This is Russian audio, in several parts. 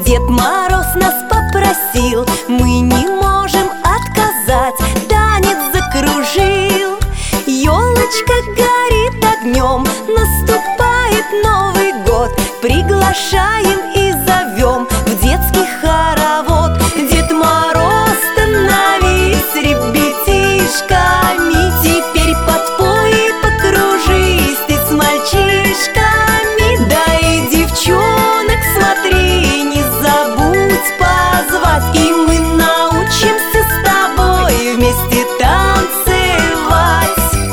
Дед Мороз нас попросил, мы не можем отказать, танец закружил. Ёлочка горит огнем, наступает Новый год. Приглашаем и зовем в детский хоровод. Дед Мороз, становись ребятишками, теперь подпой и покружись ты с мальчишками. Да и девчонок смотри, не забудь позвать, и мы научимся с тобой вместе танцевать.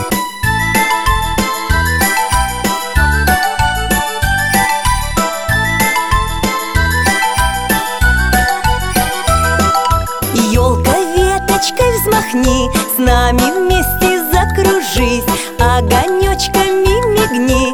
Ёлка, веточкой взмахни, с нами вместе закружись, огонёчками мигни,